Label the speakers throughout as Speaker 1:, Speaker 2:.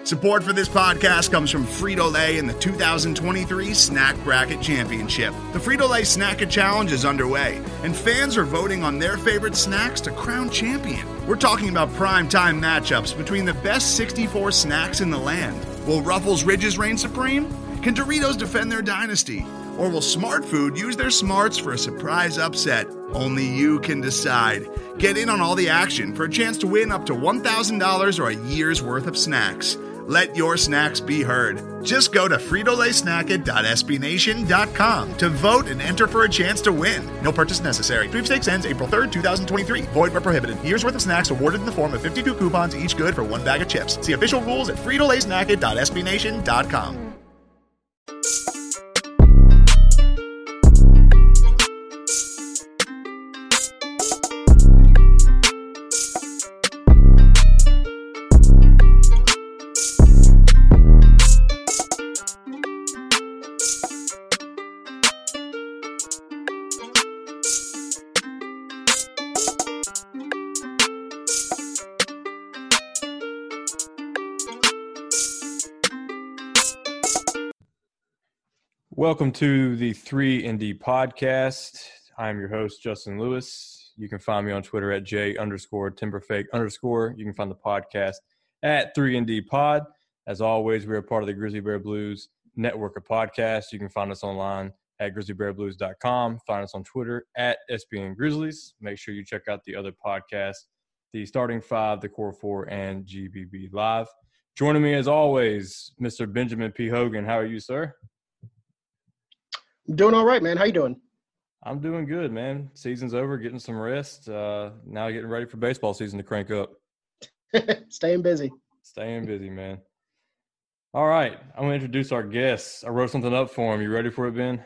Speaker 1: Support for this podcast comes from Frito-Lay and the 2023 Snack Bracket Championship. The Frito-Lay Snack Challenge is underway, and fans are voting on their favorite snacks to crown champion. We're talking about prime-time matchups between the best 64 snacks in the land. Will Ruffles Ridges reign supreme? Can Doritos defend their dynasty? Or will Smart Food use their smarts for a surprise upset? Only you can decide. Get in on all the action for a chance to win up to $1,000 or a year's worth of snacks. Let your snacks be heard. Just go to fritolaysnacket.sbnation.com to vote and enter for a chance to win. No purchase necessary. Sweepstakes ends April 3rd, 2023. Void where prohibited. Year's worth of snacks awarded in the form of 52 coupons, each good for one bag of chips. See official rules at fritolaysnacket.sbnation.com.
Speaker 2: Welcome to the 3&D podcast. I'm your host, Justin Lewis. You can find me on Twitter at J_Timberfake_. You can find the podcast at 3&D Pod. As always, we're a part of the Grizzly Bear Blues network of podcasts. You can find us online at grizzlybearblues.com. Find us on Twitter at SBN Grizzlies. Make sure you check out the other podcasts, the Starting Five, the Core Four, and GBB Live. Joining me, as always, Mr. Benjamin P. Hogan. How are you, sir?
Speaker 3: I'm doing all right, man. How you doing?
Speaker 2: I'm doing good, man. Season's over, getting some rest. Now getting ready for baseball season to crank up.
Speaker 3: Staying busy.
Speaker 2: Staying busy, man. All right. I'm going to introduce our guests. I wrote something up for him. You ready for it, Ben?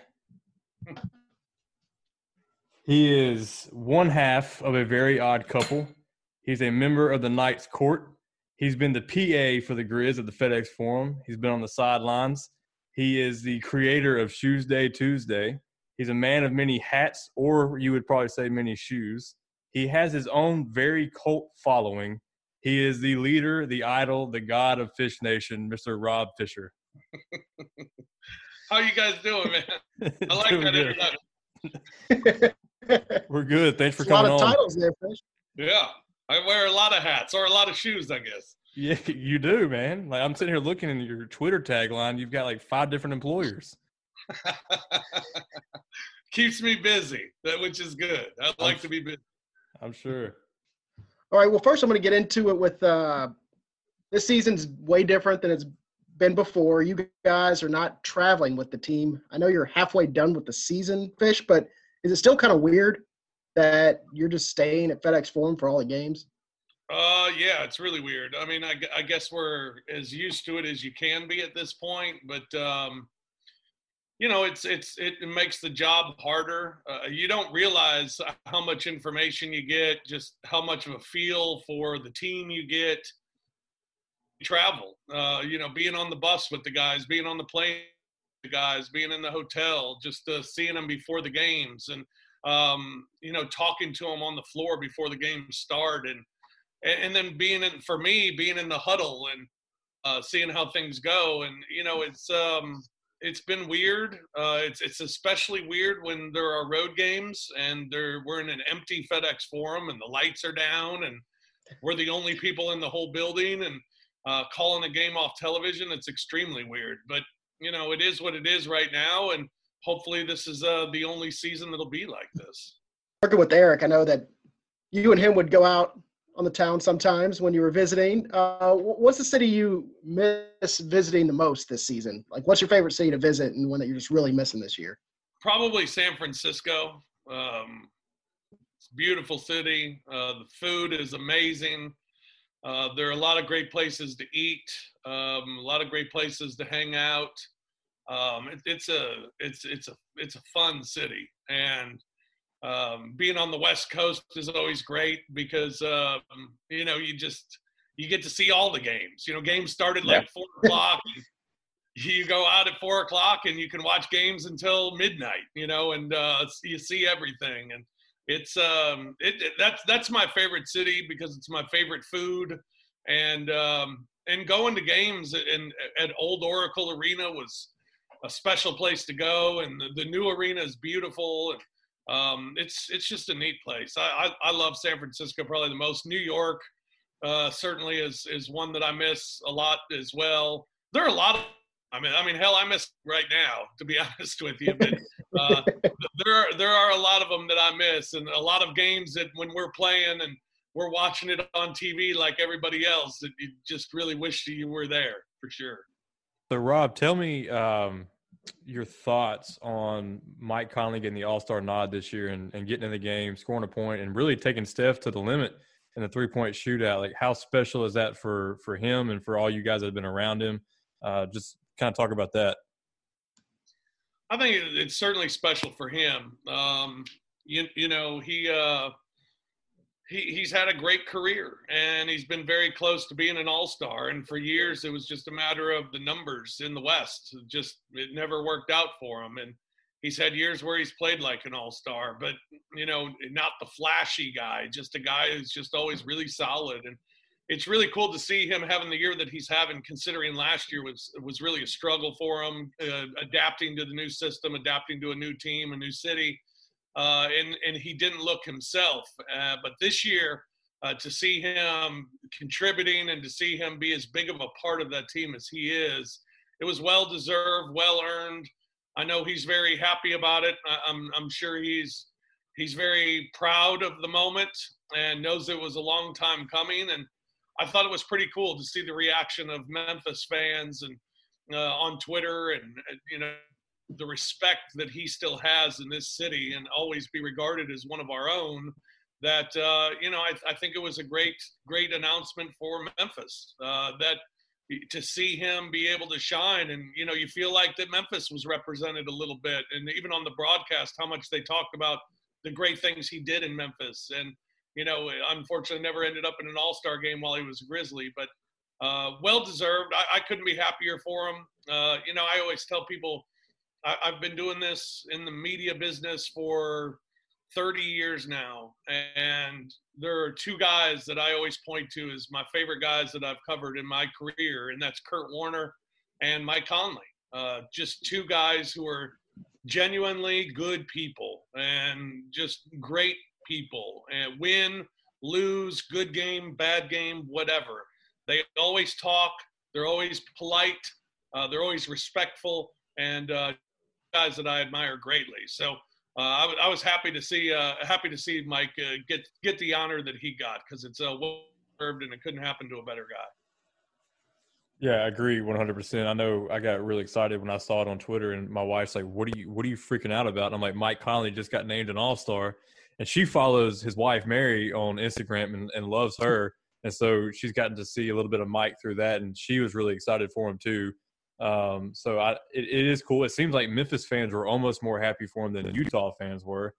Speaker 2: He is one half of a very odd couple. He's a member of the Knights Court. He's been the PA for the Grizz at the FedEx Forum. He's been on the sidelines. He is the creator of Shoes Day Tuesday. He's a man of many hats, or you would probably say many shoes. He has his own very cult following. He is the leader, the idol, the god of Fish Nation, Mr. Rob Fisher.
Speaker 4: How you guys doing, man? I like that introduction.
Speaker 2: We're good. Thanks for coming on.
Speaker 3: A lot of titles there, Fish.
Speaker 4: Yeah. I wear a lot of hats or a lot of shoes, I guess.
Speaker 2: Yeah, you do, man. Like, I'm sitting here looking in your Twitter tagline. You've got like 5 different employers.
Speaker 4: Keeps me busy, which is good. I like to be busy.
Speaker 2: I'm sure.
Speaker 3: All right. Well, first I'm going to get into it with this season's way different than it's been before. You guys are not traveling with the team. I know you're halfway done with the season, Fish, but is it still kind of weird that you're just staying at FedEx Forum for all the games?
Speaker 4: Yeah, it's really weird. I mean, I guess we're as used to it as you can be at this point, but you know, it makes the job harder. You don't realize how much information you get, just how much of a feel for the team you get. Travel, you know, being on the bus with the guys, being on the plane with the guys, being in the hotel, just seeing them before the games, and you know, talking to them on the floor before the games start, and then being in the huddle and seeing how things go. And, you know, it's been weird. It's especially weird when there are road games and we're in an empty FedEx Forum and the lights are down and we're the only people in the whole building and calling a game off television. It's extremely weird, but, you know, it is what it is right now. And hopefully this is the only season that'll be like this.
Speaker 3: Working with Eric, I know that you and him would go out on the town sometimes when you were visiting. What's the city you miss visiting the most this season? Like, what's your favorite city to visit and one that you're just really missing this year?
Speaker 4: Probably San Francisco. It's a beautiful city. The food is amazing. There are a lot of great places to eat, a lot of great places to hang out. It's a fun city, and being on the West Coast is always great because, you know, you get to see all the games. You know, games start at like 4 o'clock. You go out at 4 o'clock and you can watch games until midnight, you know, and you see everything. And it's that's my favorite city because it's my favorite food. And and going to games at Old Oracle Arena was a special place to go, and the new arena is beautiful, and it's just a neat place. I love San Francisco probably the most. New York certainly is one that I miss a lot as well. There are a lot of I mean, hell, I miss right now, to be honest with you. But there are a lot of them that I miss, and a lot of games that when we're playing and we're watching it on TV like everybody else, that you just really wish you were there for sure.
Speaker 2: So, Rob, tell me your thoughts on Mike Conley getting the All-Star nod this year and getting in the game, scoring a point, and really taking Steph to the limit in the three-point shootout. Like, how special is that for him and for all you guys that have been around him? Just kind of talk about that.
Speaker 4: I think it's certainly special for him. You know, he's had a great career, and he's been very close to being an all-star. And for years, it was just a matter of the numbers in the West. It never worked out for him. And he's had years where he's played like an all-star, but, you know, not the flashy guy, just a guy who's just always really solid. And it's really cool to see him having the year that he's having, considering last year was really a struggle for him, adapting to the new system, adapting to a new team, a new city. And he didn't look himself. But this year, to see him contributing and to see him be as big of a part of that team as he is, it was well-deserved, well-earned. I know he's very happy about it. I'm sure he's very proud of the moment and knows it was a long time coming. And I thought it was pretty cool to see the reaction of Memphis fans and on Twitter, and you know, the respect that he still has in this city and always be regarded as one of our own. That you know, I think it was a great announcement for Memphis, that to see him be able to shine. And you know, you feel like that Memphis was represented a little bit, and even on the broadcast, how much they talked about the great things he did in Memphis. And you know, unfortunately never ended up in an all-star game while he was a Grizzly, but well-deserved. I couldn't be happier for him. You know, I always tell people I've been doing this in the media business for 30 years now, and there are two guys that I always point to as my favorite guys that I've covered in my career, and that's Kurt Warner and Mike Conley. Just two guys who are genuinely good people and just great people, and win, lose, good game, bad game, whatever. They always talk. They're always polite. They're always respectful, and guys that I admire greatly. So I was happy to see Mike get the honor that he got, because it's well deserved, and it couldn't happen to a better guy.
Speaker 2: Yeah, I agree 100%. I know I got really excited when I saw it on Twitter, and my wife's like, "What are you freaking out about?" And I'm like, "Mike Conley just got named an All-Star." And she follows his wife, Mary, on Instagram and loves her. And so she's gotten to see a little bit of Mike through that, and she was really excited for him too. So it is cool. It seems like Memphis fans were almost more happy for him than Utah fans were.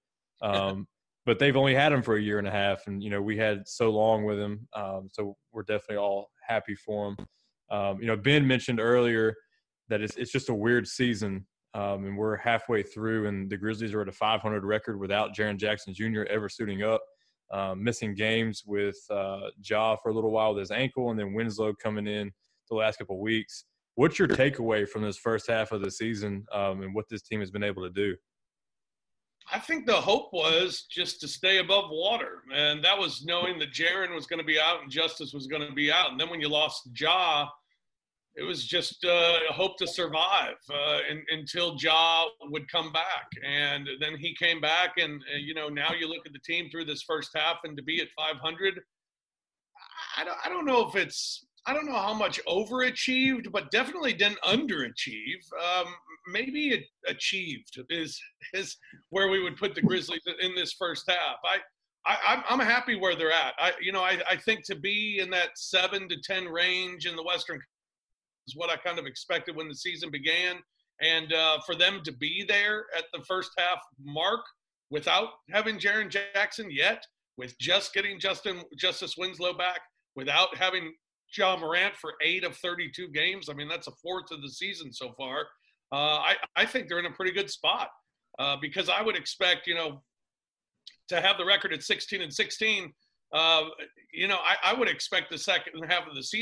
Speaker 2: But they've only had him for a year and a half, and, you know, we had so long with him. So we're definitely all happy for him. You know, Ben mentioned earlier that it's just a weird season. And we're halfway through, and the Grizzlies are at a 500 record without Jaren Jackson Jr. ever suiting up, missing games with Ja for a little while with his ankle, and then Winslow coming in the last couple of weeks. What's your takeaway from this first half of the season and what this team has been able to do?
Speaker 4: I think the hope was just to stay above water, and that was knowing that Jaren was going to be out and Justice was going to be out. And then when you lost Ja, it was just a hope to survive until Ja would come back. And then he came back, and you know, now you look at the team through this first half, and to be at 500, I don't know if it's – I don't know how much overachieved, but definitely didn't underachieve. Maybe it achieved is where we would put the Grizzlies in this first half. I'm happy where they're at. I think to be in that 7 to 10 range in the Western is what I kind of expected when the season began. And for them to be there at the first half mark without having Jaren Jackson yet, with just getting Justice Winslow back, without having Ja Morant for 8 of 32 games, I mean, that's a fourth of the season so far. I think they're in a pretty good spot because I would expect, you know, to have the record at 16-16, you know, I would expect the second half of the season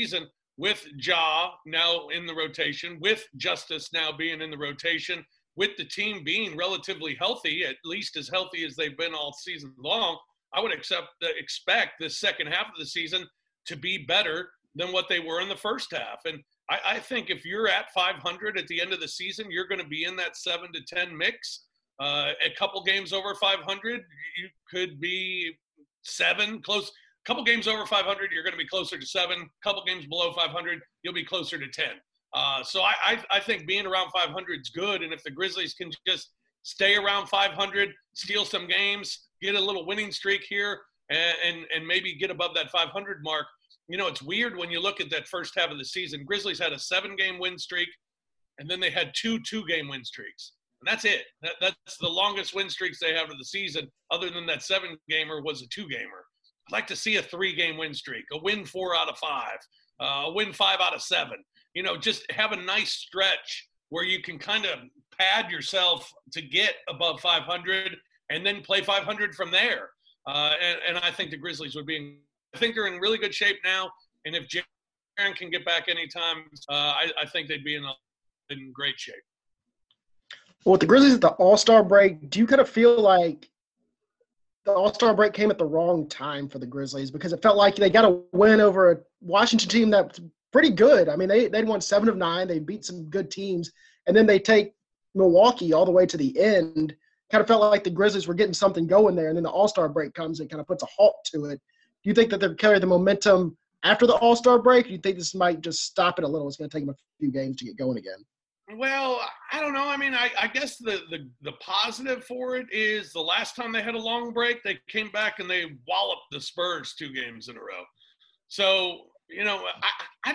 Speaker 4: with Ja now in the rotation, with Justice now being in the rotation, with the team being relatively healthy, at least as healthy as they've been all season long, I would expect the second half of the season to be better than what they were in the first half. And I think if you're at 500 at the end of the season, you're going to be in that 7 to 10 mix. A couple games over 500, you could be 7, close. A couple games over 500, you're going to be closer to 7. A couple games below 500, you'll be closer to 10. So I think being around 500 is good. And if the Grizzlies can just stay around 500, steal some games, get a little winning streak here, and maybe get above that 500 mark. You know, it's weird when you look at that first half of the season. Grizzlies had a 7-game win streak, and then they had 2 2-game win streaks. And that's it. That's the longest win streaks they have of the season, other than that 7-gamer was a 2-gamer. I'd like to see a 3-game win streak, a win 4 out of 5, a win 5 out of 7. You know, just have a nice stretch where you can kind of pad yourself to get above 500 and then play 500 from there. And I think the Grizzlies would be I think they're in really good shape now. And if Jaren can get back anytime, I think they'd be in great shape.
Speaker 3: Well, with the Grizzlies at the All-Star break, do you kind of feel like the All-Star break came at the wrong time for the Grizzlies? Because it felt like they got a win over a Washington team that's pretty good. I mean, they'd won 7 of 9. They beat some good teams. And then they take Milwaukee all the way to the end. Kind of felt like the Grizzlies were getting something going there. And then the All-Star break comes and kind of puts a halt to it. Do you think that they'll carry the momentum after the All-Star break? Or do you think this might just stop it a little? It's going to take them a few games to get going again.
Speaker 4: Well, I don't know. I mean, I guess the positive for it is the last time they had a long break, they came back and they walloped the Spurs 2 games in a row. So, you know, I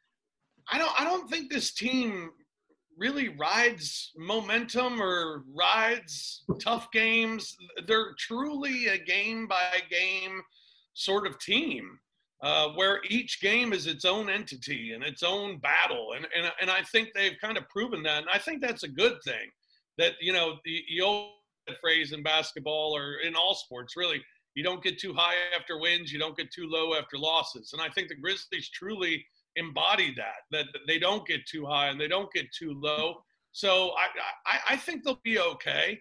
Speaker 4: don't think this team really rides momentum or rides tough games. They're truly a game-by-game sort of team where each game is its own entity and its own battle. And I think they've kind of proven that. And I think that's a good thing that, you know, the old phrase in basketball or in all sports, really, you don't get too high after wins. You don't get too low after losses. And I think the Grizzlies truly embody that they don't get too high and they don't get too low. So I think they'll be okay.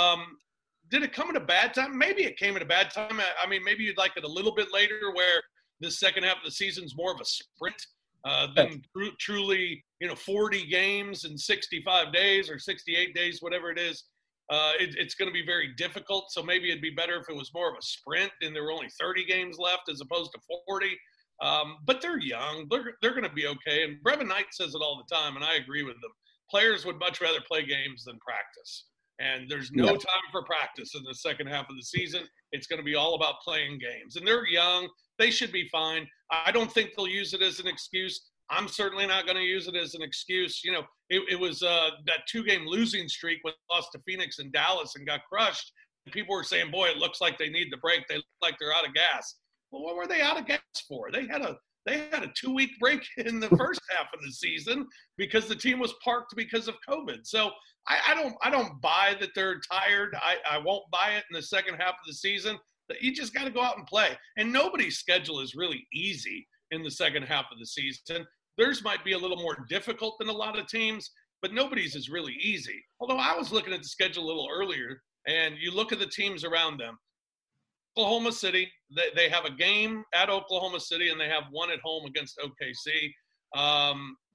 Speaker 4: Did it come at a bad time? Maybe it came at a bad time. I mean, maybe you'd like it a little bit later where the second half of the season is more of a sprint than truly, you know, 40 games in 65 days or 68 days, whatever it is. It's going to be very difficult. So maybe it'd be better if it was more of a sprint and there were only 30 games left as opposed to 40. But they're young. They're going to be okay. And Brevin Knight says it all the time, and I agree with them. Players would much rather play games than practice. And there's no time for practice in the second half of the season. It's going to be all about playing games. And they're young. They should be fine. I don't think they'll use it as an excuse. I'm certainly not going to use it as an excuse. You know, it was that 2-game losing streak when they lost to Phoenix and Dallas and got crushed. People were saying, boy, it looks like they need the break. They look like they're out of gas. Well, what were they out of gas for? They had a 2-week break in the first half of the season because the team was parked because of COVID. So I don't buy that they're tired. I won't buy it in the second half of the season. You just got to go out and play. And nobody's schedule is really easy in the second half of the season. Theirs might be a little more difficult than a lot of teams, but nobody's is really easy. Although I was looking at the schedule a little earlier, and you look at the teams around them. Oklahoma City, they have a game at Oklahoma City, and they have one at home against OKC.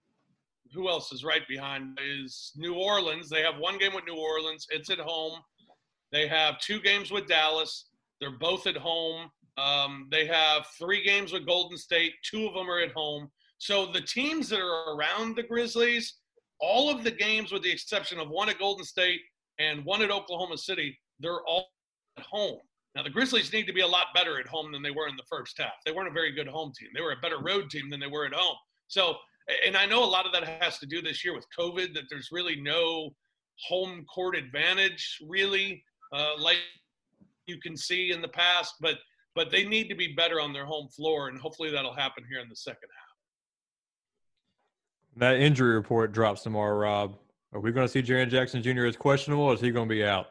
Speaker 4: Who else is right behind is New Orleans. They have one game with New Orleans. It's at home. They have 2 games with Dallas. They're both at home. They have 3 games with Golden State. 2 of them are at home. So the teams that are around the Grizzlies, all of the games with the exception of one at Golden State and one at Oklahoma City, they're all at home. Now, the Grizzlies need to be a lot better at home than they were in the first half. They weren't a very good home team. They were a better road team than they were at home. So, and I know a lot of that has to do this year with COVID, that there's really no home court advantage, really, like you can see in the past. But they need to be better on their home floor, and hopefully that'll happen here in the second half.
Speaker 2: That injury report drops tomorrow, Rob. Are we going to see Jaren Jackson Jr. as questionable, or is he going to be out?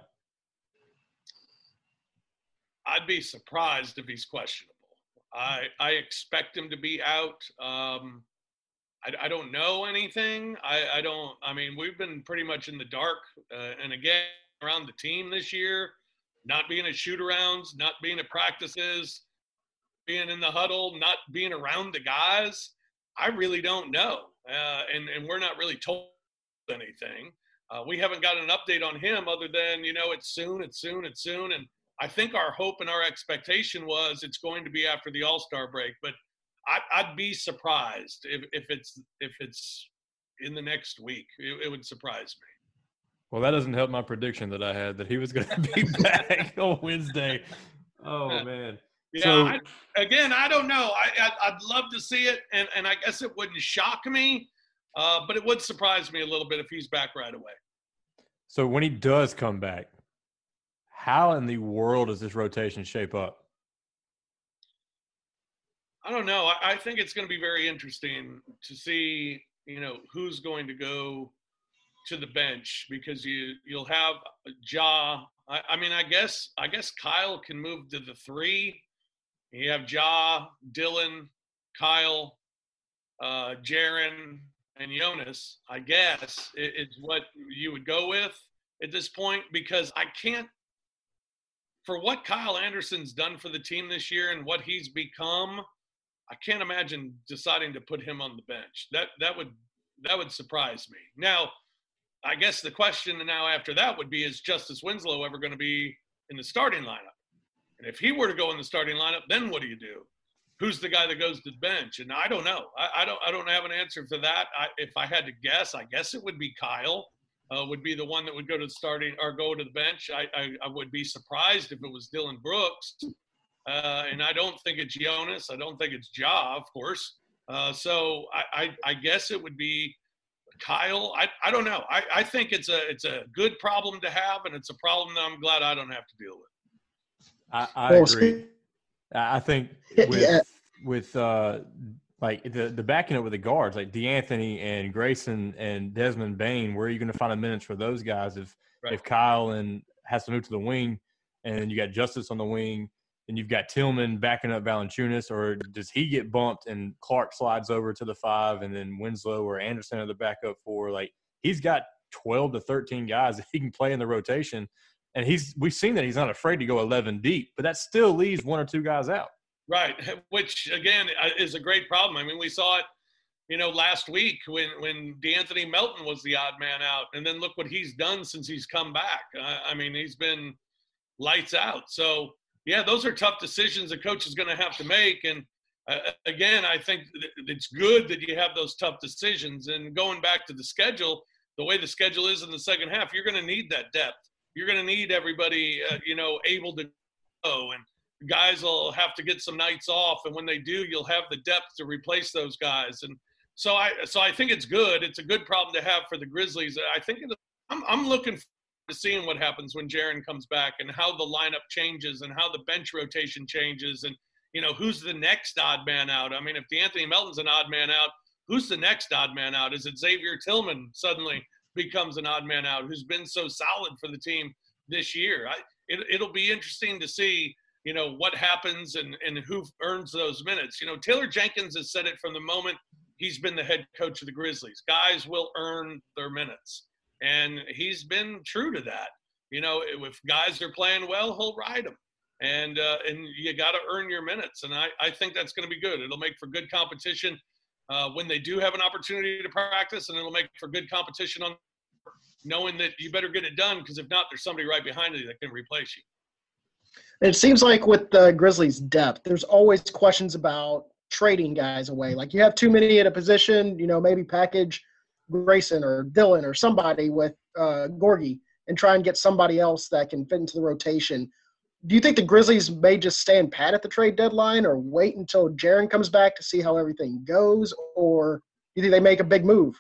Speaker 4: I'd be surprised if he's questionable. I expect him to be out. I don't know anything. I mean, we've been pretty much in the dark. And again, around the team this year, not being at shoot-arounds, not being at practices, being in the huddle, not being around the guys. I really don't know. And we're not really told anything. We haven't got an update on him other than, it's soon. And I think our hope and our expectation was it's going to be after the All-Star break. But I'd be surprised if it's in the next week. It would surprise me.
Speaker 2: Well, that doesn't help my prediction that I had that he was going to be back on Wednesday. Oh, man.
Speaker 4: Yeah,
Speaker 2: so,
Speaker 4: I don't know. I'd love to see it, and I guess it wouldn't shock me, but it would surprise me a little bit if he's back right away.
Speaker 2: So when he does come back, how in the world does this rotation shape up?
Speaker 4: I don't know. I think it's going to be very interesting to see, who's going to go to the bench, because you'll have Ja. I guess Kyle can move to the 3. You have Ja, Dylan, Kyle, Jaren, and Jonas. I guess it's what you would go with at this point, because I can't. For what Kyle Anderson's done for the team this year and what he's become, I can't imagine deciding to put him on the bench. That would surprise me. Now, I guess the question now after that would be, is Justice Winslow ever going to be in the starting lineup? And if he were to go in the starting lineup, then what do you do? Who's the guy that goes to the bench? And I don't know. I don't have an answer for that. If I had to guess, I guess it would be Kyle. Would be the one that would go to the starting or go to the bench. I would be surprised if it was Dylan Brooks. And I don't think it's Jonas. I don't think it's Ja, of course. So I guess it would be Kyle. I don't know. I think it's a good problem to have, and it's a problem that I'm glad I don't have to deal with.
Speaker 2: I agree. I think with like the backing up with the guards, like DeAnthony and Grayson and Desmond Bane, where are you going to find the minutes for those guys if Kyle has to move to the wing, and you got Justice on the wing, and you've got Tillman backing up Valanciunas, or does he get bumped and Clark slides over to the 5, and then Winslow or Anderson are the backup 4? Like, he's got 12 to 13 guys that he can play in the rotation, and we've seen that he's not afraid to go 11 deep, but that still leaves 1 or 2 guys out.
Speaker 4: Right, which, again, is a great problem. I mean, we saw it, last week when DeAnthony Melton was the odd man out, and then look what he's done since he's come back. He's been lights out. So, yeah, those are tough decisions a coach is going to have to make. And, again, I think it's good that you have those tough decisions. And going back to the schedule, the way the schedule is in the second half, you're going to need that depth. You're going to need everybody, able to go. And guys will have to get some nights off. And when they do, you'll have the depth to replace those guys. And so I think it's good. It's a good problem to have for the Grizzlies. I think I'm looking forward to seeing what happens when Jaren comes back and how the lineup changes and how the bench rotation changes and, who's the next odd man out. I mean, if DeAnthony Melton's an odd man out, who's the next odd man out? Is it Xavier Tillman suddenly becomes an odd man out, who's been so solid for the team this year? It'll be interesting to see, what happens and who earns those minutes. Taylor Jenkins has said it from the moment he's been the head coach of the Grizzlies. Guys will earn their minutes. And he's been true to that. If guys are playing well, he'll ride them. And you got to earn your minutes. And I think that's going to be good. It'll make for good competition when they do have an opportunity to practice, and it'll make for good competition on knowing that you better get it done, because if not, there's somebody right behind you that can replace you.
Speaker 3: It seems like with the Grizzlies' depth, there's always questions about trading guys away. Like, you have too many at a position, maybe package Grayson or Dylan or somebody with Gorgie and try and get somebody else that can fit into the rotation. Do you think the Grizzlies may just stand pat at the trade deadline or wait until Jaren comes back to see how everything goes, or do you think they make a big move?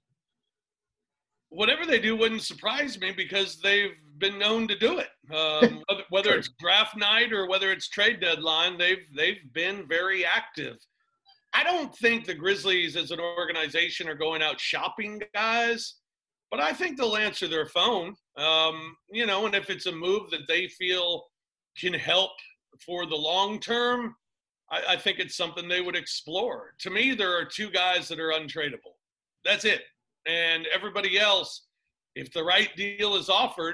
Speaker 4: Whatever they do wouldn't surprise me, because they've been known to do it. Whether it's draft night or whether it's trade deadline, they've been very active. I don't think the Grizzlies as an organization are going out shopping guys, but I think they'll answer their phone. And if it's a move that they feel can help for the long term, I think it's something they would explore. To me, there are two guys that are untradeable. That's it. And everybody else, if the right deal is offered,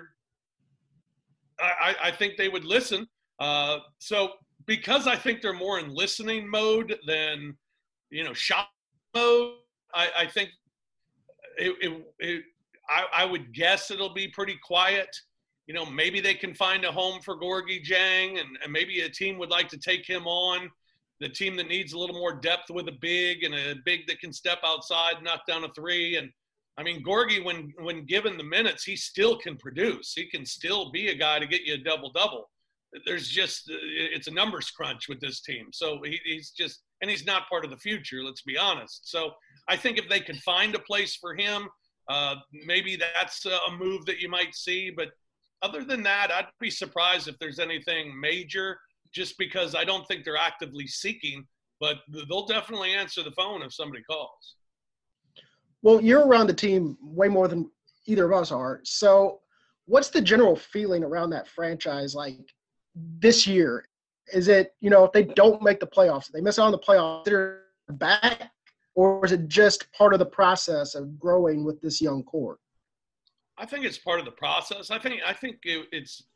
Speaker 4: I think they would listen. So because I think they're more in listening mode than, shop mode, I think I would guess it'll be pretty quiet. Maybe they can find a home for Gorgui Dieng, and maybe a team would like to take him on. The team that needs a little more depth with a big and a big that can step outside, knock down a three. And I mean, Gorgui, when given the minutes, he still can produce. He can still be a guy to get you a double-double. It's a numbers crunch with this team. So he's not part of the future, let's be honest. So I think if they could find a place for him, maybe that's a move that you might see. But other than that, I'd be surprised if there's anything major, just because I don't think they're actively seeking, but they'll definitely answer the phone if somebody calls.
Speaker 3: Well, you're around the team way more than either of us are. So what's the general feeling around that franchise like this year? Is it, if they don't make the playoffs, they miss out on the playoffs, they're back, or is it just part of the process of growing with this young core?
Speaker 4: I think it's part of the process. I think it's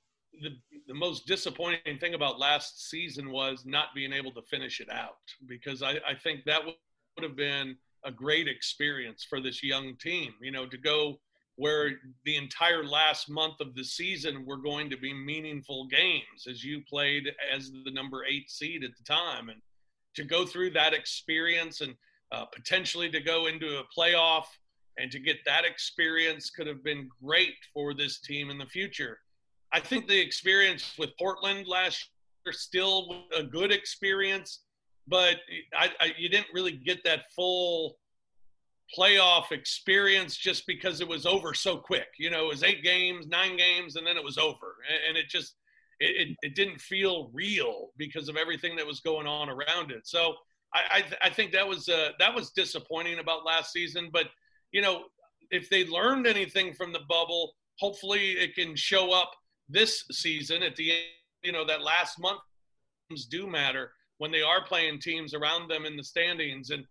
Speaker 4: the most disappointing thing about last season was not being able to finish it out, because I think that would have been a great experience for this young team, to go where the entire last month of the season were going to be meaningful games as you played as the number 8 seed at the time, and to go through that experience and potentially to go into a playoff and to get that experience could have been great for this team in the future. I think the experience with Portland last year still a good experience, but you didn't really get that full playoff experience just because it was over so quick. It was 8 games, 9 games, and then it was over. And it didn't feel real because of everything that was going on around it. So I think that was disappointing about last season. But, if they learned anything from the bubble, hopefully it can show up this season at the end. That last month do matter when they are playing teams around them in the standings, and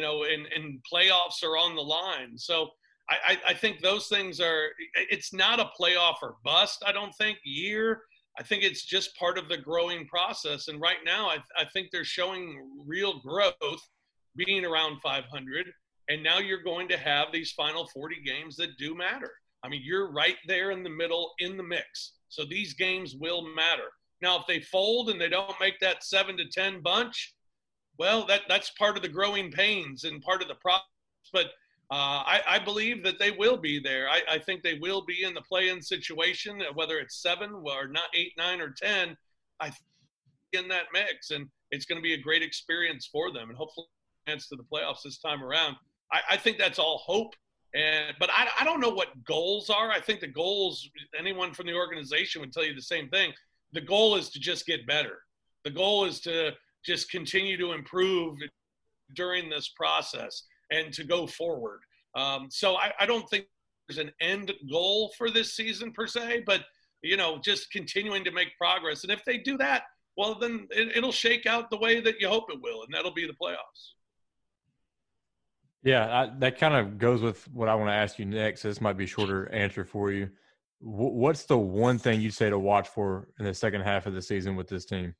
Speaker 4: and playoffs are on the line. So I think those things it's not a playoff or bust, I don't think, year. I think it's just part of the growing process. And right now I think they're showing real growth being around 500. And now you're going to have these final 40 games that do matter. I mean, you're right there in the middle in the mix. So these games will matter. Now, if they fold and they don't make that 7-10 bunch, well, that's part of the growing pains and part of the process. But I believe that they will be there. I think they will be in the play-in situation, whether it's 7 or not 8, 9, or 10. I think in that mix, and it's going to be a great experience for them, and hopefully chance to the playoffs this time around. I think that's all hope. But I don't know what goals are. I think the goals, anyone from the organization would tell you the same thing. The goal is to just get better. The goal is to just continue to improve during this process and to go forward. So I don't think there's an end goal for this season per se, but, just continuing to make progress. And if they do that, well, then it'll shake out the way that you hope it will, and that'll be the playoffs.
Speaker 2: Yeah, that kind of goes with what I want to ask you next. This might be a shorter answer for you. What's the one thing you say to watch for in the second half of the season with this team?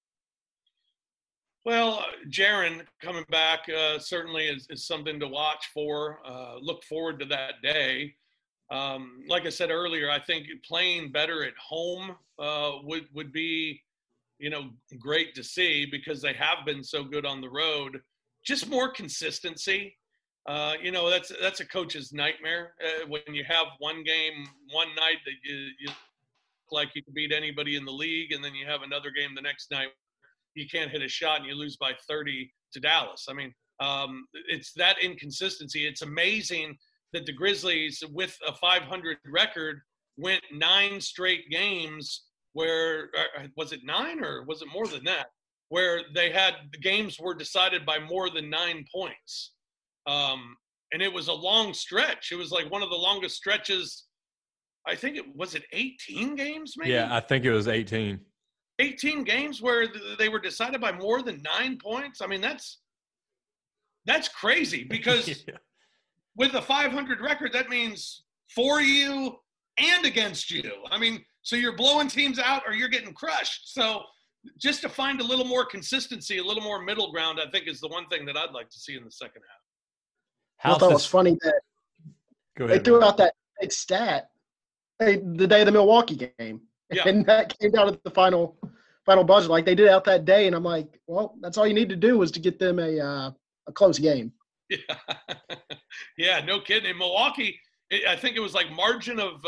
Speaker 4: Well, Jaren coming back certainly is something to watch for. Look forward to that day. Like I said earlier, I think playing better at home would be, great to see, because they have been so good on the road. Just more consistency. That's a coach's nightmare when you have one game one night that you look like you can beat anybody in the league, and then you have another game the next night you can't hit a shot and you lose by 30 to Dallas. I mean, it's that inconsistency. It's amazing that the Grizzlies, with a 500 record, went 9 straight games where – was it 9 or was it more than that? Where the games were decided by more than 9 points. And it was a long stretch. It was like one of the longest stretches. I think was it 18 games maybe?
Speaker 2: Yeah, I think it was 18.
Speaker 4: 18 games where they were decided by more than 9 points. I mean, that's crazy because with a 500 record, that means for you and against you. I mean, so you're blowing teams out or you're getting crushed. So just to find a little more consistency, a little more middle ground, I think is the one thing that I'd like to see in the second half.
Speaker 3: I thought it was funny that they threw out that big stat the day of the Milwaukee game.
Speaker 4: Yeah.
Speaker 3: And that came down at the final buzzer. Like they did out that day. And I'm like, well, that's all you need to do was to get them a close game.
Speaker 4: Yeah. Yeah, no kidding. In Milwaukee, I think it was like margin of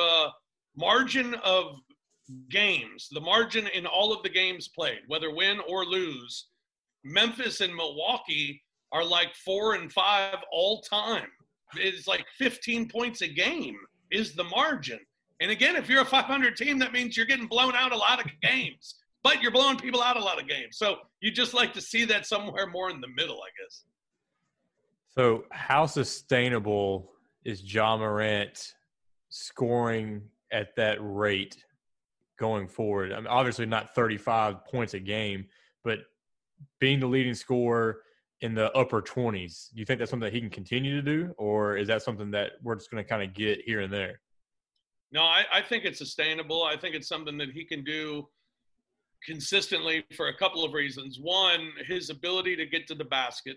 Speaker 4: games, the margin in all of the games played, whether win or lose. Memphis and Milwaukee are like 4 and 5 all time. It's like 15 points a game is the margin. And again, if you're a 500 team, that means you're getting blown out a lot of games, but you're blowing people out a lot of games. So you just like to see that somewhere more in the middle, I guess.
Speaker 2: So how sustainable is Ja Morant scoring at that rate going forward? I mean, obviously not 35 points a game, but being the leading scorer in the upper 20s, do you think that's something that he can continue to do, or is that something that we're just going to kind of get here and there?
Speaker 4: No, I think it's sustainable. I think it's something that he can do consistently for a couple of reasons. One, his ability to get to the basket,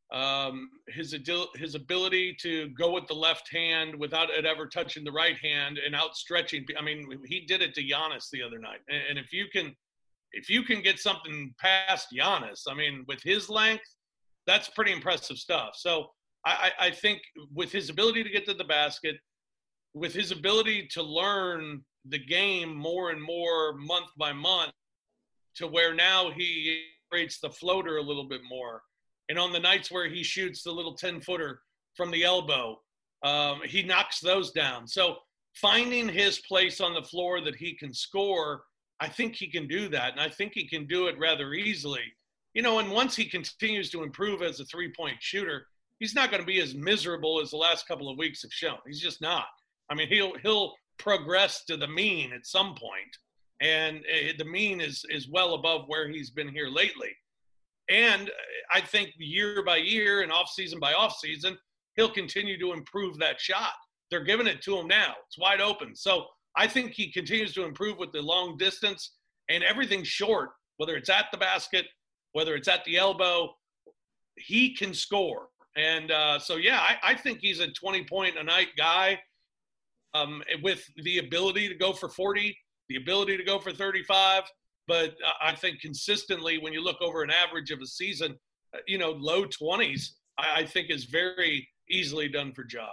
Speaker 4: his ability to go with the left hand without it ever touching the right hand and outstretching. I mean, he did it to Giannis the other night. And if you can get something past Giannis, I mean, with his length, that's pretty impressive stuff. So I think with his ability to get to the basket, with his ability to learn the game more and more month by month, to where now he rates the floater a little bit more. And on the nights where he shoots the little 10-footer from the elbow, he knocks those down. So finding his place on the floor that he can score, I think he can do that. And I think he can do it rather easily. You know, and once he continues to improve as a three-point shooter, he's not going to be as miserable as the last couple of weeks have shown. He's just not. I mean, he'll progress to the mean at some point, and the mean is well above where he's been here lately. And I think year by year and off-season by off-season, he'll continue to improve that shot. They're giving it to him now. It's wide open. So I think he continues to improve with the long distance and everything short, whether it's at the basket, whether it's at the elbow, he can score. And so, yeah, I think he's a 20-point-a-night guy with the ability to go for 40, the ability to go for 35. But I think consistently, when you look over an average of a season, low 20s, I think is very easily done for Ja.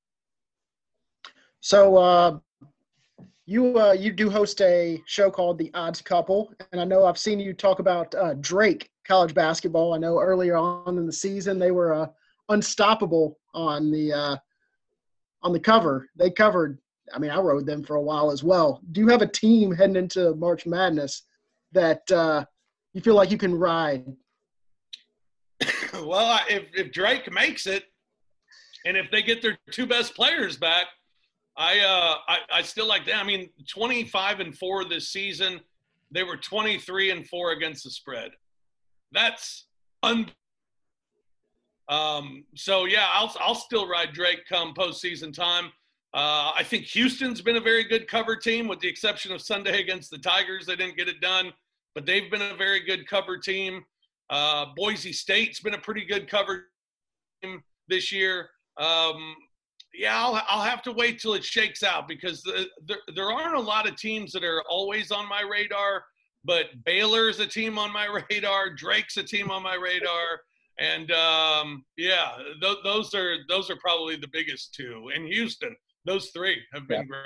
Speaker 3: So you do host a show called The Odds Couple, and I know I've seen you talk about Drake college basketball. I know earlier on in the season they were unstoppable on the cover. They covered. I mean, I rode them for a while as well. Do you have a team heading into March Madness that you feel like you can ride?
Speaker 4: Well, if Drake makes it, and if they get their two best players back, I still like that. I mean, 25-4 this season. They were 23-4 against the spread. That's so yeah, I'll still ride Drake come postseason time. I think Houston's been a very good cover team, with the exception of Sunday against the Tigers. They didn't get it done, but they've been a very good cover team. Boise State's been a pretty good cover team this year. Yeah, I'll have to wait till it shakes out, because there aren't a lot of teams that are always on my radar, but Baylor's a team on my radar. Drake's a team on my radar. And yeah, those are probably the biggest two. And Houston, those three have been great.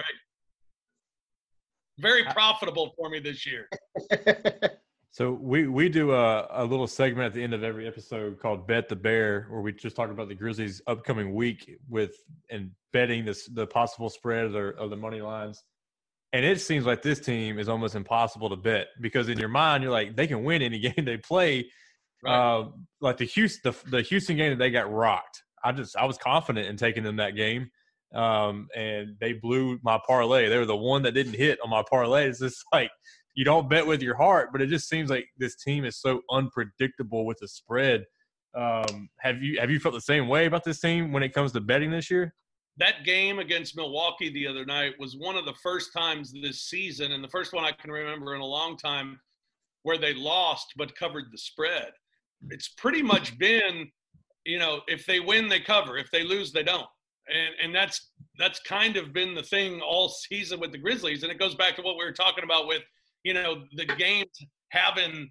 Speaker 4: Very profitable for me this year.
Speaker 2: So we do a little segment at the end of every episode called Bet the Bear, where we just talk about the Grizzlies' upcoming week and betting the possible spread of the money lines. And it seems like this team is almost impossible to bet, because in your mind you're like, they can win any game they play. Right. Like the Houston game that they got rocked. I was confident in taking them that game, and they blew my parlay. They were the one that didn't hit on my parlay. It's just like, you don't bet with your heart, but it just seems like this team is so unpredictable with the spread. Have you felt the same way about this team when it comes to betting this year?
Speaker 4: That game against Milwaukee the other night was one of the first times this season, and the first one I can remember in a long time, where they lost but covered the spread. It's pretty much been, if they win, they cover. If they lose, they don't. And that's kind of been the thing all season with the Grizzlies. And it goes back to what we were talking about with, the games having,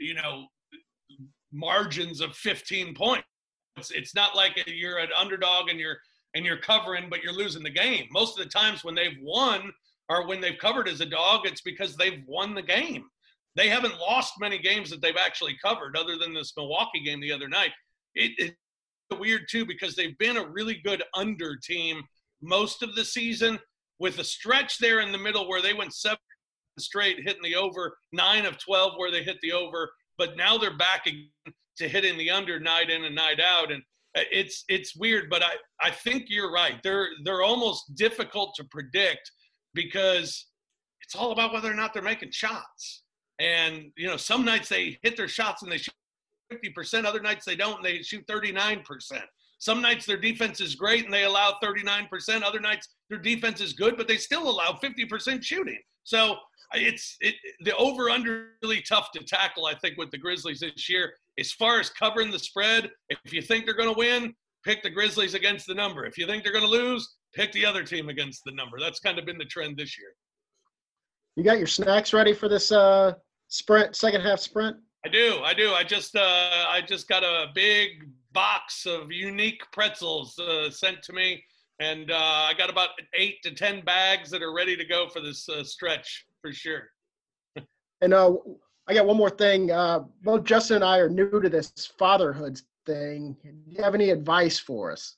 Speaker 4: margins of 15 points. It's not like you're an underdog and you're covering, but you're losing the game. Most of the times when they've won or when they've covered as a dog, it's because they've won the game. They haven't lost many games that they've actually covered other than this Milwaukee game the other night. It's weird, too, because they've been a really good under team most of the season, with a stretch there in the middle where they went 7 straight hitting the over, 9 of 12 where they hit the over. But now they're back again to hitting the under night in and night out. And it's weird, but I think you're right. They're almost difficult to predict because it's all about whether or not they're making shots. And, some nights they hit their shots and they shoot 50%. Other nights they don't and they shoot 39%. Some nights their defense is great and they allow 39%. Other nights their defense is good, but they still allow 50% shooting. So the over-under really tough to tackle, I think, with the Grizzlies this year. As far as covering the spread, if you think they're going to win, pick the Grizzlies against the number. If you think they're going to lose, pick the other team against the number. That's kind of been the trend this year.
Speaker 3: You got your snacks ready for this second half sprint?
Speaker 4: I do. I just got a big box of unique pretzels sent to me, and I got about 8 to 10 bags that are ready to go for this stretch for sure.
Speaker 3: And I got one more thing. Both Justin and I are new to this fatherhood thing. Do you have any advice for us?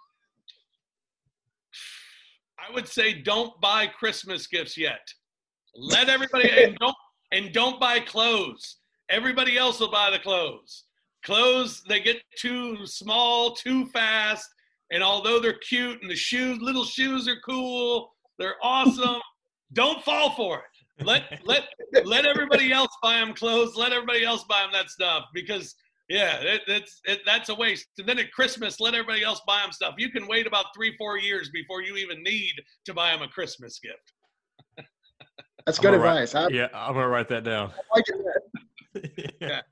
Speaker 4: I would say don't buy Christmas gifts yet. Let everybody and don't buy clothes. Everybody else will buy the clothes. Clothes, they get too small, too fast, and although they're cute and the little shoes are cool, they're awesome, don't fall for it. Let everybody else buy them clothes. Let everybody else buy them that stuff because, that's a waste. And then at Christmas, let everybody else buy them stuff. You can wait about 3-4 years before you even need to buy them a Christmas gift.
Speaker 3: That's good advice.
Speaker 2: I'm going to write that down.
Speaker 3: I like it.
Speaker 4: Yeah.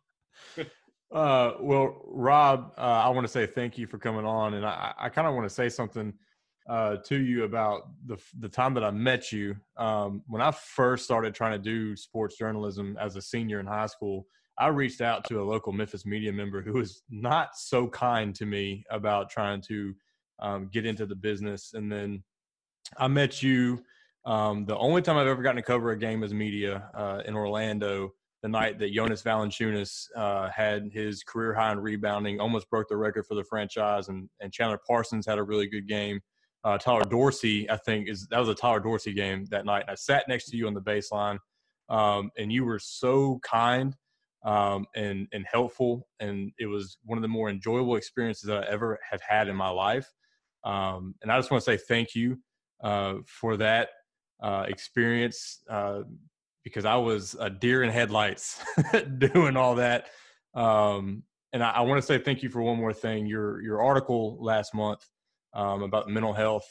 Speaker 2: Well, Rob, I want to say thank you for coming on. And I kind of want to say something to you about the time that I met you. When I first started trying to do sports journalism as a senior in high school, I reached out to a local Memphis media member who was not so kind to me about trying to get into the business. And then I met you. The only time I've ever gotten to cover a game as media in Orlando, the night that Jonas Valanciunas had his career high in rebounding, almost broke the record for the franchise, and Chandler Parsons had a really good game. Tyler Dorsey, I think, that was a Tyler Dorsey game that night. And I sat next to you on the baseline, and you were so kind and helpful, and it was one of the more enjoyable experiences that I ever have had in my life. And I just want to say thank you for that experience. Because I was a deer in headlights doing all that. And I want to say thank you for one more thing. Your article last month about mental health.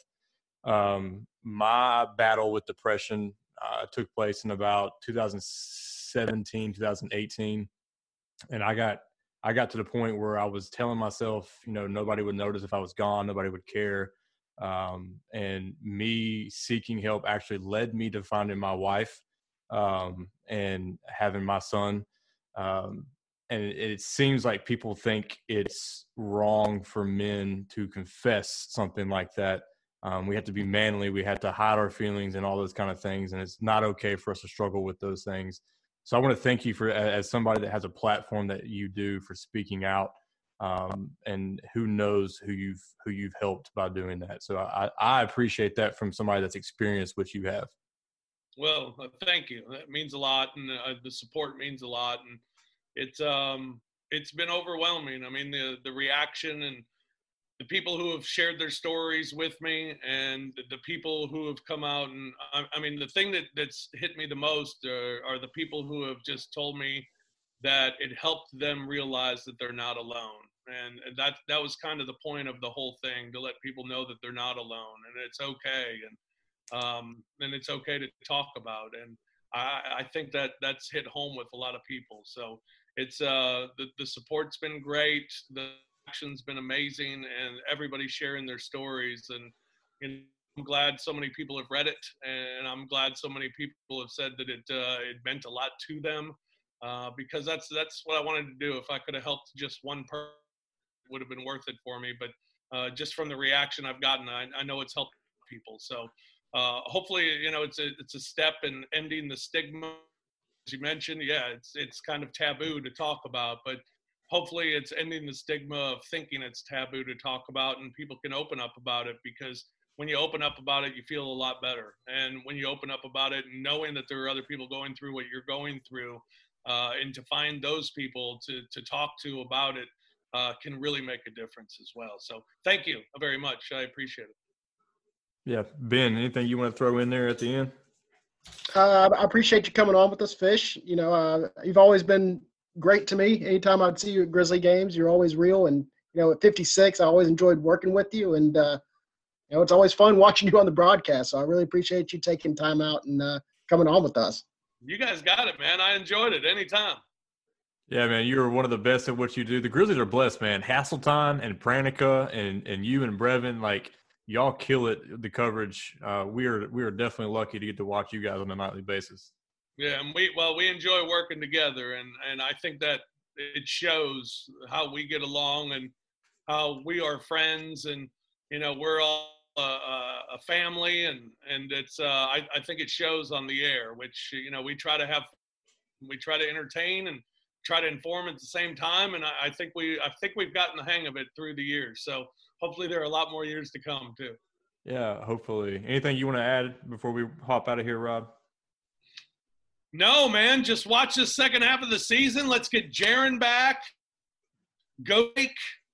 Speaker 2: My battle with depression took place in about 2017, 2018. And I got to the point where I was telling myself, nobody would notice if I was gone. Nobody would care. And me seeking help actually led me to finding my wife. And having my son. And it seems like people think it's wrong for men to confess something like that. We have to be manly. We have to hide our feelings and all those kind of things. And it's not okay for us to struggle with those things. So I want to thank you for, as somebody that has a platform that you do, for speaking out. And who knows who you've helped by doing that. So I appreciate that from somebody that's experienced what you have.
Speaker 4: Well, thank you. That means a lot, and the support means a lot, and it's been overwhelming. I mean, the reaction, and the people who have shared their stories with me, and the people who have come out. And I mean, the thing that's hit me the most are the people who have just told me that it helped them realize that they're not alone. And that was kind of the point of the whole thing, to let people know that they're not alone, and it's okay. And it's okay to talk about. And I think that's hit home with a lot of people. So it's the support's been great. The action's been amazing, and everybody sharing their stories. And I'm glad so many people have read it, and I'm glad so many people have said that it meant a lot to them, because that's what I wanted to do. If I could have helped just one person, it would have been worth it for me. But just from the reaction I've gotten, I know it's helped people. So hopefully, it's a step in ending the stigma. As you mentioned, yeah, it's kind of taboo to talk about, but hopefully it's ending the stigma of thinking it's taboo to talk about, and people can open up about it, because when you open up about it, you feel a lot better. And when you open up about it, knowing that there are other people going through what you're going through, and to find those people to talk to about it, can really make a difference as well. So thank you very much. I appreciate it.
Speaker 2: Yeah. Ben, anything you want to throw in there at the end?
Speaker 3: I appreciate you coming on with us, Fish. You've always been great to me. Anytime I'd see you at Grizzly games, you're always real. And, at 56, I always enjoyed working with you. And, it's always fun watching you on the broadcast. So I really appreciate you taking time out and coming on with us.
Speaker 4: You guys got it, man. I enjoyed it anytime.
Speaker 2: Yeah, man, you're one of the best at what you do. The Grizzlies are blessed, man. Hasseltine and Pranica and you and Brevin, like, y'all kill it, the coverage. We are definitely lucky to get to watch you guys on a nightly basis. Yeah,
Speaker 4: and we enjoy working together, and I think that it shows how we get along and how we are friends, and we're all a family, and it's I think it shows on the air, which we try to entertain and try to inform at the same time, and I think we've gotten the hang of it through the years. So hopefully there are a lot more years to come too.
Speaker 2: Yeah, hopefully. Anything you want to add before we hop out of here, Rob?
Speaker 4: No, man. Just watch the second half of the season. Let's get Jaren back. Go Jake.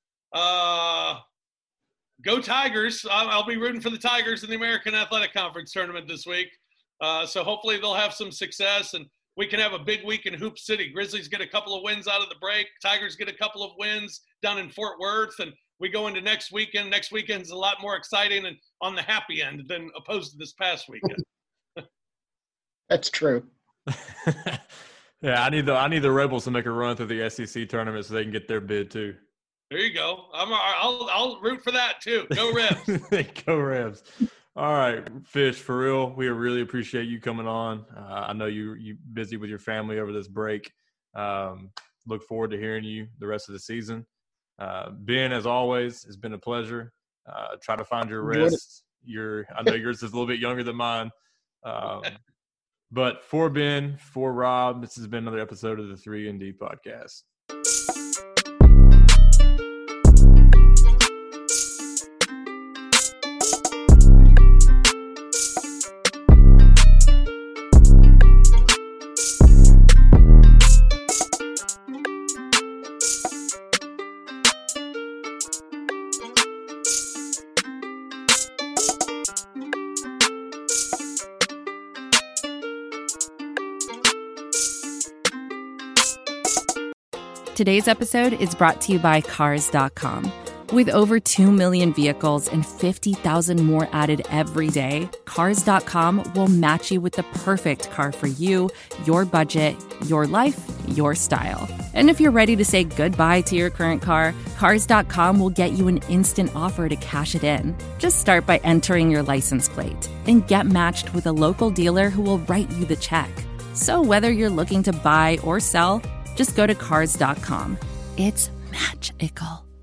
Speaker 4: Go Tigers. I'll be rooting for the Tigers in the American Athletic Conference tournament this week. So hopefully they'll have some success, and we can have a big week in Hoop City. Grizzlies get a couple of wins out of the break. Tigers get a couple of wins down in Fort Worth, and we go into next weekend. Next weekend's a lot more exciting and on the happy end than opposed to this past weekend.
Speaker 3: That's true.
Speaker 2: Yeah, I need the Rebels to make a run through the SEC tournament so they can get their bid too.
Speaker 4: There you go. I'll root for that too. Go Rebs.
Speaker 2: Go Rebs. All right, Fish, for real, we really appreciate you coming on. I know you're busy with your family over this break. Look forward to hearing you the rest of the season. Ben, as always, it's been a pleasure. Try to find your rest. I know yours is a little bit younger than mine. But for Ben, for Rob, this has been another episode of the 3ND podcast.
Speaker 5: Today's episode is brought to you by Cars.com. With over 2 million vehicles and 50,000 more added every day, Cars.com will match you with the perfect car for you, your budget, your life, your style. And if you're ready to say goodbye to your current car, Cars.com will get you an instant offer to cash it in. Just start by entering your license plate and get matched with a local dealer who will write you the check. So whether you're looking to buy or sell, just go to Cars.com. It's magical.